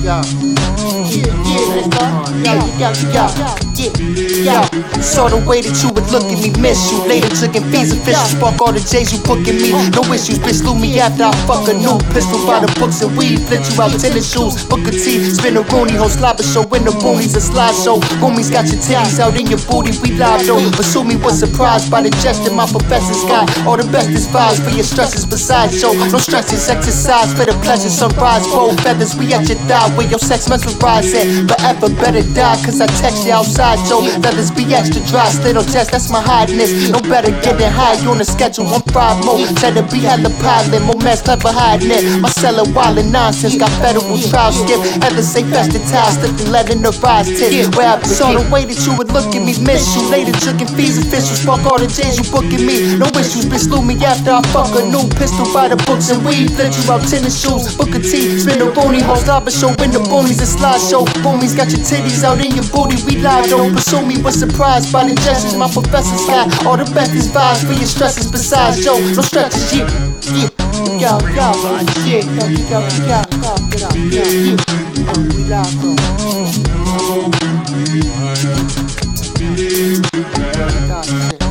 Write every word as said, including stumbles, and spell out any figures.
Yeah, yeah, yeah, yeah, yeah, yeah. Saw the way that you would look at me, miss you. Later took in fees official, spark all the J's you booking me. No issues, bitch, slew me after I fuck a new pistol by the books and weed. Flit you out tennis shoes, book a T, spin a Rooney, whole slobber show in the boonies, a slideshow. Homies got your titties out in your booty, we live though. Pursue me was surprised by the gesture my professors got. All the bestest vibes for your stresses besides show. No stresses, exercise for the pleasure, sunrise, bold feathers. We at your thigh where your sex mesmerize at. Forever better die, cause I text you outside, Joe. Feathers be extra dry, slit on chest, that's my highness. No better getting high on the schedule, I'm five more. Said to be hella pilot, more mess, clever hiding it. My cellar wildin' nonsense, got federal trial skip. Ever say festive ties, slipping lead in the rise tip. Where I saw the way that you would look at me, miss you. Later took in fees official, spark all the J's you booking me. No issues, bitch, slew me after I fuck a new pistol by the books and weed. Flit you out tennis shoes, book a T, spin a Rooney, whole slobber show in the boonies, a slideshow. Boomies got your titties out in your booty, we live don't pursue me, was surprised by the gestures my professors got. All the bestest vibes for your stresses besides Joe. No stretches, yeah, yeah. Yo, yo, yeah, yo, yo, yo, yo, yo, yeah, yeah. We live though. Shit.